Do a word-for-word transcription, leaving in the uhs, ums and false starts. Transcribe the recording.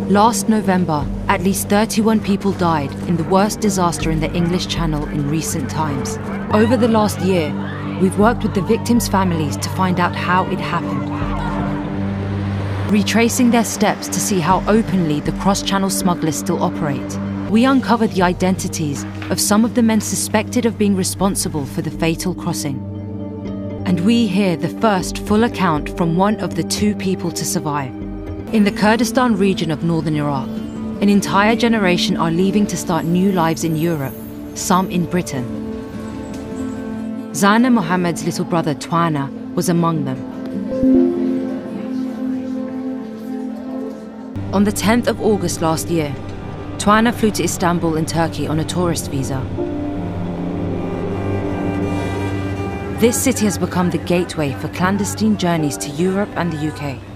Last November, at least thirty-one people died in the worst disaster in the English Channel in recent times. Over the last year, we've worked with the victims' families to find out how it happened, retracing their steps to see how openly the cross-channel smugglers still operate. We uncovered the identities of some of the men suspected of being responsible for the fatal crossing. And we hear the first full account from one of the two people to survive. In the Kurdistan region of northern Iraq, an entire generation are leaving to start new lives in Europe, some in Britain. Zana Mohammed's little brother Twana was among them. On the tenth of August last year, Twana flew to Istanbul in Turkey on a tourist visa. This city has become the gateway for clandestine journeys to Europe and the U K.